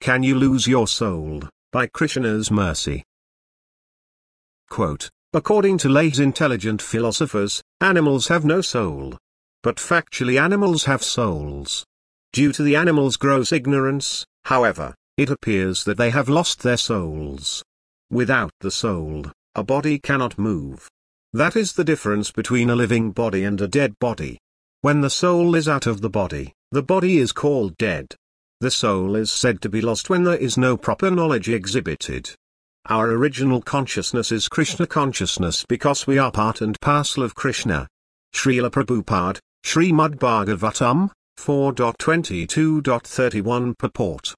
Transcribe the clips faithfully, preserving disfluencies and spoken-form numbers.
can you lose your soul, by Krishna's mercy? Quote, according to late intelligent philosophers, animals have no soul. But factually animals have souls. Due to the animals' gross ignorance, however, it appears that they have lost their souls. Without the soul, a body cannot move. That is the difference between a living body and a dead body. When the soul is out of the body, the body is called dead. The soul is said to be lost when there is no proper knowledge exhibited. Our original consciousness is Krishna consciousness because we are part and parcel of Krishna. Srila Prabhupada, Srimad Bhagavatam, four twenty-two thirty-one Purport.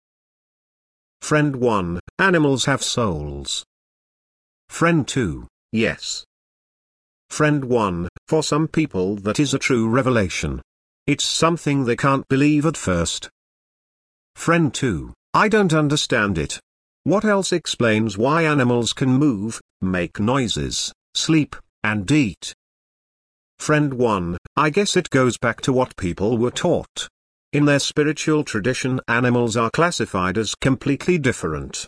Friend one, animals have souls. Friend two, yes. Friend one, for some people that is a true revelation. It's something they can't believe at first. Friend two, I don't understand it. What else explains why animals can move, make noises, sleep, and eat? Friend one, I guess it goes back to what people were taught. In their spiritual tradition, animals are classified as completely different.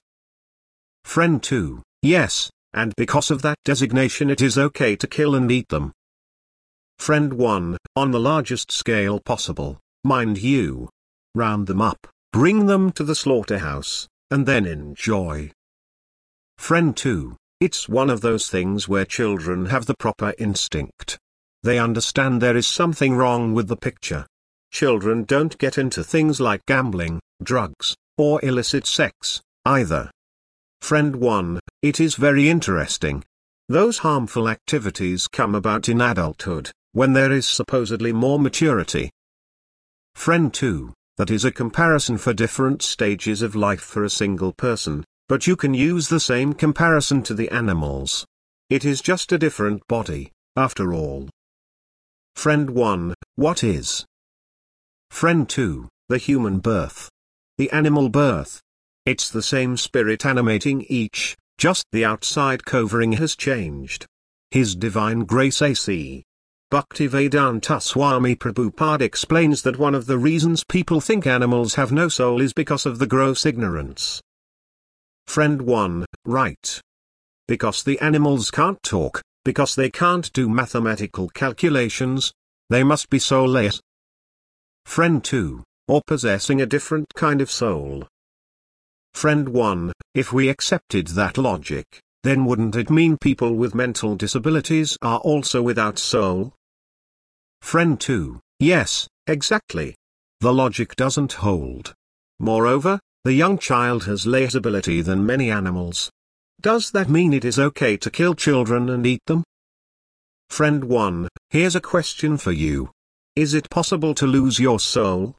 Friend two, yes, and because of that designation it is okay to kill and eat them. Friend one, on the largest scale possible, mind you. Round them up, bring them to the slaughterhouse, and then enjoy. Friend two, it's one of those things where children have the proper instinct. They understand there is something wrong with the picture. Children don't get into things like gambling, drugs, or illicit sex, either. Friend one, it is very interesting. Those harmful activities come about in adulthood, when there is supposedly more maturity. Friend two, that is a comparison for different stages of life for a single person, but you can use the same comparison to the animals. It is just a different body, after all. Friend one, what is? Friend two, the human birth. The animal birth. It's the same spirit animating each, just the outside covering has changed. His Divine Grace A C Bhaktivedanta Swami Prabhupada explains that one of the reasons people think animals have no soul is because of the gross ignorance. Friend one, right. Because the animals can't talk, because they can't do mathematical calculations, they must be soulless. Friend two, or possessing a different kind of soul. Friend one, if we accepted that logic, then wouldn't it mean people with mental disabilities are also without soul? Friend two, yes, exactly. The logic doesn't hold. Moreover, the young child has less ability than many animals. Does that mean it is okay to kill children and eat them? Friend one, here's a question for you. Is it possible to lose your soul?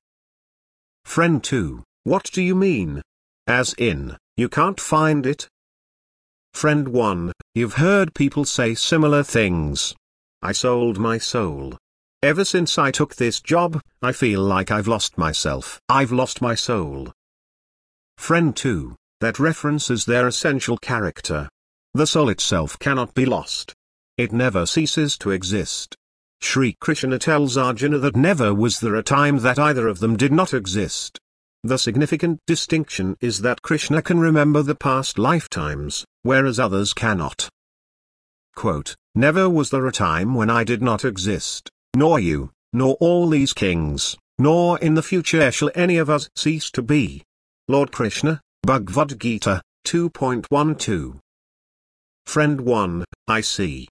Friend two, what do you mean? As in, you can't find it? Friend one, you've heard people say similar things. I sold my soul. Ever since I took this job, I feel like I've lost myself. I've lost my soul. Friend two, that references their essential character. The soul itself cannot be lost. It never ceases to exist. Sri Krishna tells Arjuna that never was there a time that either of them did not exist. The significant distinction is that Krishna can remember the past lifetimes, whereas others cannot. Quote, never was there a time when I did not exist, nor you, nor all these kings, nor in the future shall any of us cease to be. Lord Krishna, Bhagavad Gita, two point twelve. Friend one, I see.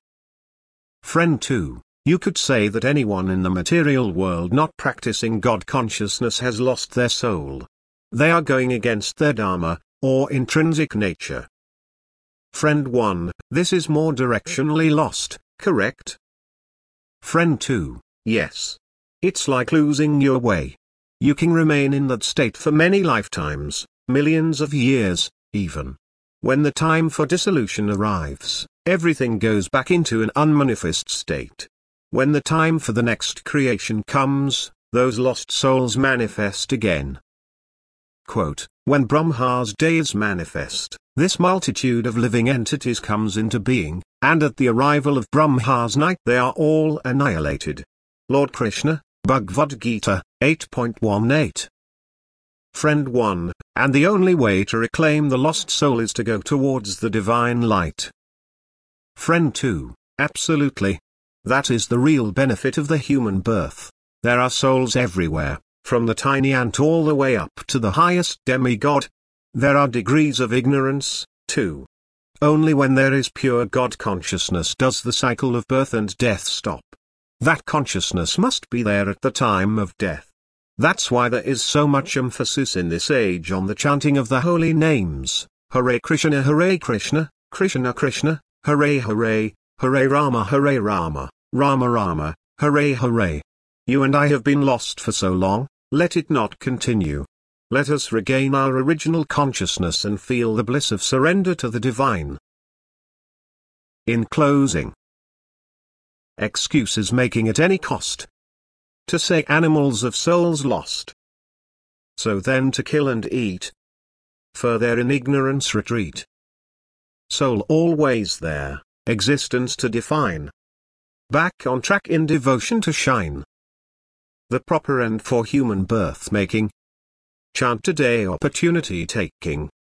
Friend two, you could say that anyone in the material world not practicing God consciousness has lost their soul. They are going against their dharma, or intrinsic nature. Friend one, this is more directionally lost, correct? Friend two, yes. It's like losing your way. You can remain in that state for many lifetimes, millions of years, even. When the time for dissolution arrives, everything goes back into an unmanifest state. When the time for the next creation comes, those lost souls manifest again. Quote, when Brahma's days manifest, this multitude of living entities comes into being, and at the arrival of Brahma's night they are all annihilated. Lord Krishna, Bhagavad Gita, eight point eighteen. Friend one, And the only way to reclaim the lost soul is to go towards the divine light. Friend two, absolutely. That is the real benefit of the human birth. There are souls everywhere, from the tiny ant all the way up to the highest demigod. There are degrees of ignorance, too. Only when there is pure God consciousness does the cycle of birth and death stop. That consciousness must be there at the time of death. That's why there is so much emphasis in this age on the chanting of the holy names, Hare Krishna, Hare Krishna, Krishna Krishna, Hare Hare, Hare Rama, Hare Rama, Rama Rama, Hare Hare. You and I have been lost for so long, let it not continue. Let us regain our original consciousness and feel the bliss of surrender to the divine. In closing, excuses making at any cost. To say animals of souls lost. So then to kill and eat. Further in ignorance retreat. Soul always there, existence to define. Back on track in devotion to shine. The proper end for human birth making. Chant today opportunity taking.